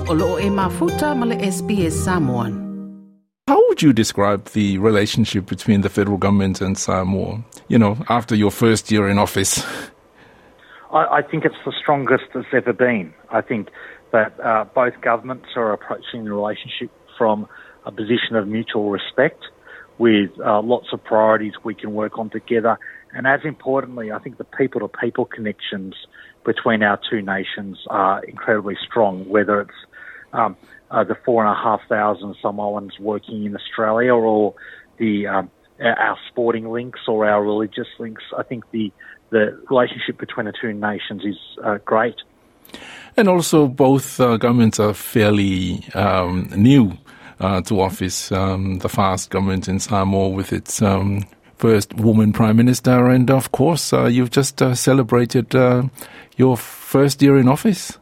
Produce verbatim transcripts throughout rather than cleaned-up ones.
O loo e mafuta ma le S B S Samoan. How would you describe the relationship between the federal government and Samoa, you know, after your first year in office? I, I think it's the strongest it's ever been. I think that uh, both governments are approaching the relationship from a position of mutual respect with uh, lots of priorities we can work on together. And as importantly, I think the people-to-people connections between our two nations are incredibly strong, whether it's um, uh, the four and a half thousand Samoans working in Australia or the um, our sporting links or our religious links. I think the, the relationship between the two nations is uh, great. And also both uh, governments are fairly um, new uh, to office. Um, the FAST government in Samoa with its um, first woman prime minister, and of course uh, you've just uh, celebrated uh, your first year in office.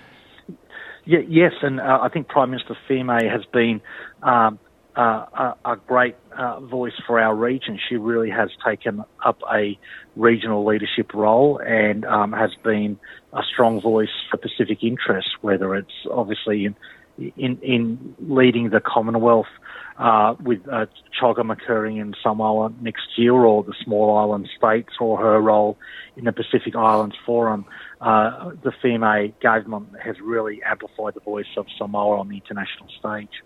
Yeah, yes, and uh, I think Prime Minister Fiume has been um, uh, a, a great uh, voice for our region. She really has taken up a regional leadership role and um, has been a strong voice for Pacific interests, whether it's obviously in in, in leading the Commonwealth uh, with uh, CHOGM occurring in Samoa next year, or the small island states, or her role in the Pacific Islands Forum. Uh, the Fiume government has really amplified the voice of Samoa on the international stage.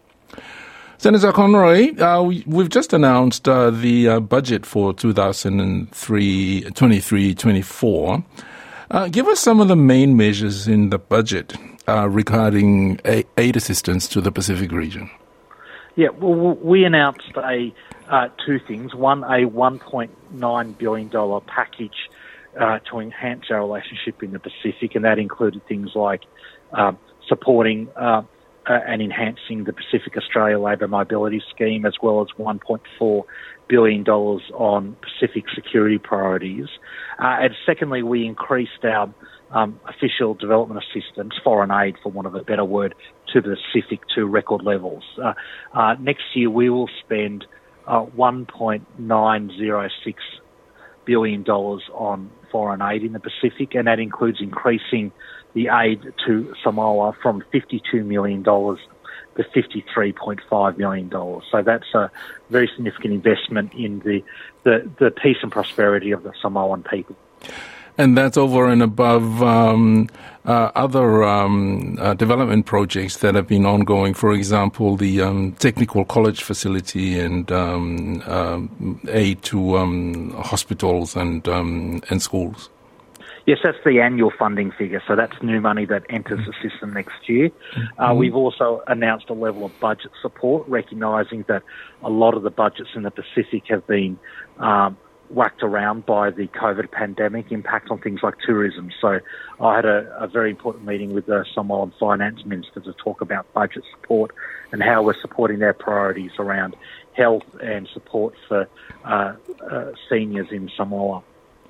Senator Conroy, uh, we, we've just announced uh, the uh, budget for two thousand twenty-three twenty-four. Uh, give us some of the main measures in the budget uh, regarding a- aid assistance to the Pacific region. Yeah, well, we announced a uh, two things. One, a one point nine billion dollars package uh, to enhance our relationship in the Pacific, and that included things like uh, supporting uh, uh, and enhancing the Pacific Australia Labour Mobility Scheme, as well as one point four billion dollars on Pacific security priorities. Uh, and secondly, we increased our um, official development assistance, foreign aid for want of a better word, to the Pacific to record levels. Uh, uh, next year we will spend uh, one point nine zero six billion dollars on foreign aid in the Pacific, and that includes increasing the aid to Samoa from fifty-two million dollars to fifty-three point five million dollars. So that's a very significant investment in the, the, the peace and prosperity of the Samoan people. And that's over and above um, uh, other um, uh, development projects that have been ongoing. For example, the um, technical college facility and um, uh, aid to um, hospitals and um, and schools. Yes, that's the annual funding figure, so that's new money that enters the system next year. Mm-hmm. Uh, we've also announced a level of budget support, recognising that a lot of the budgets in the Pacific have been um, whacked around by the COVID pandemic impact on things like tourism. So I had a, a very important meeting with the Samoan Finance Minister to talk about budget support and how we're supporting their priorities around health and support for uh, uh, seniors in Samoa.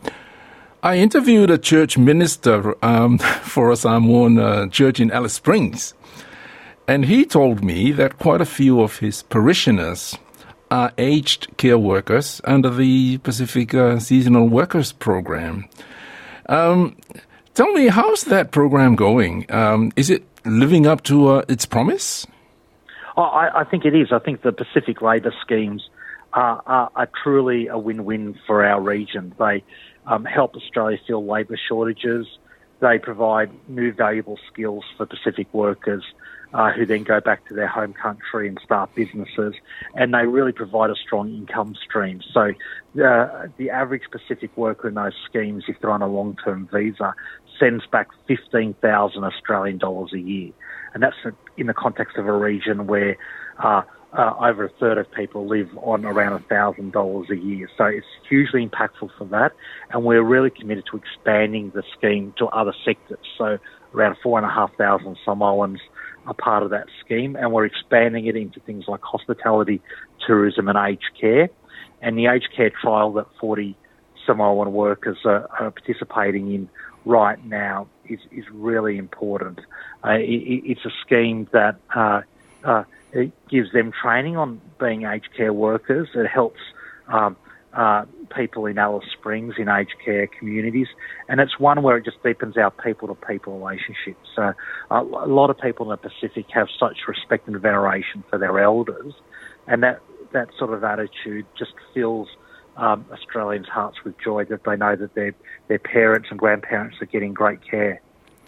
I interviewed a church minister um, for a Samoan uh, church in Alice Springs, and he told me that quite a few of his parishioners are aged care workers under the Pacific uh, Seasonal Workers Program. Um, tell me, how's that program going? Um, is it living up to uh, its promise? Oh, I, I think it is. I think the Pacific labour schemes are, are, are truly a win-win for our region. They um, help Australia fill labour shortages. They provide new valuable skills for Pacific workers uh, who then go back to their home country and start businesses, and they really provide a strong income stream. So uh, the average Pacific worker in those schemes, if they're on a long-term visa, sends back fifteen thousand Australian dollars a year. And that's in the context of a region where uh, uh, over a third of people live on around one thousand dollars a year. So it's hugely impactful for that. And we're really committed to expanding the scheme to other sectors. So around four thousand five hundred Samoans are part of that scheme. And we're expanding it into things like hospitality, tourism and aged care. And the aged care trial that forty Samoan workers are, are participating in right now is, is really important. Uh, it, it's a scheme that uh, uh, it gives them training on being aged care workers. It helps um, uh, people in Alice Springs in aged care communities, and it's one where it just deepens our people-to-people relationships. So uh, a lot of people in the Pacific have such respect and veneration for their elders, and that, that sort of attitude just fills um, Australians' hearts with joy that they know that their, their parents and grandparents are getting great care.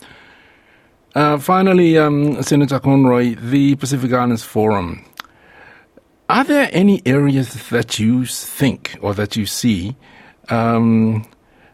Uh, finally, um, Senator Conroy, the Pacific Islands Forum, are there any areas that you think or that you see um,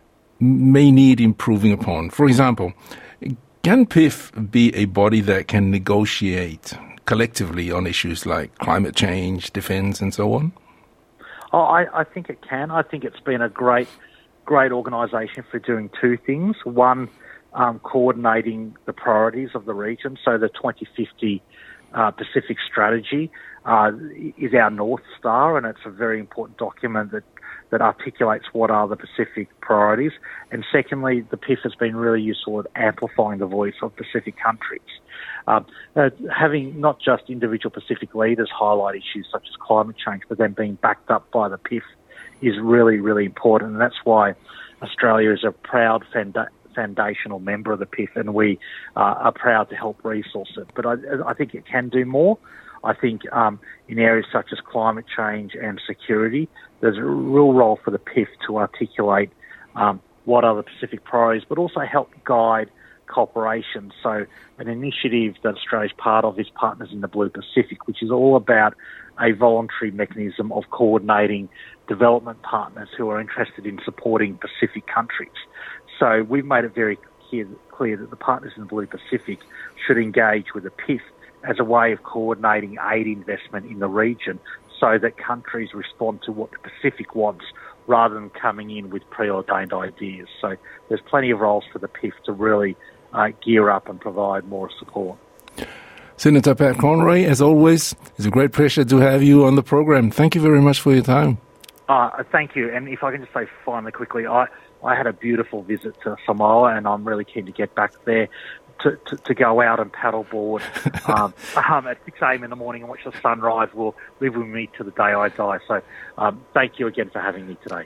may need improving upon? For example, can P I F be a body that can negotiate collectively on issues like climate change, defence and so on? Oh, I, I think it can. I think it's been a great, great organisation for doing two things. One, um, coordinating the priorities of the region. So the twenty fifty uh, Pacific Strategy uh, is our North Star, and it's a very important document that, that articulates what are the Pacific priorities. And secondly, the P I F has been really useful at amplifying the voice of Pacific countries. Um, uh, having not just individual Pacific leaders highlight issues such as climate change, but then being backed up by the P I F is really, really important. And that's why Australia is a proud funda- foundational member of the P I F, and we uh, are proud to help resource it. But I, I think it can do more. I think um, in areas such as climate change and security, there's a real role for the P I F to articulate um, what are the Pacific priorities, but also help guide cooperation. So an initiative that Australia's part of is Partners in the Blue Pacific, which is all about a voluntary mechanism of coordinating development partners who are interested in supporting Pacific countries. So we've made it very clear, clear that the Partners in the Blue Pacific should engage with the P I F as a way of coordinating aid investment in the region so that countries respond to what the Pacific wants rather than coming in with preordained ideas. So there's plenty of roles for the P I F to really uh, gear up and provide more support. Senator Pat Conroy, as always, it's a great pleasure to have you on the program. Thank you very much for your time. Uh, thank you. And if I can just say finally quickly, I, I had a beautiful visit to Samoa, and I'm really keen to get back there to, to, to go out and paddleboard um, um, at six a.m. in the morning and watch the sunrise will live with me to the day I die. So um, thank you again for having me today.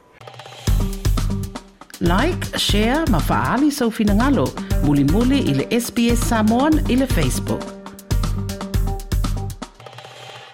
Like, share, mafaali sa ufinangalo, muli-muli ile S B S Samoan ile Facebook.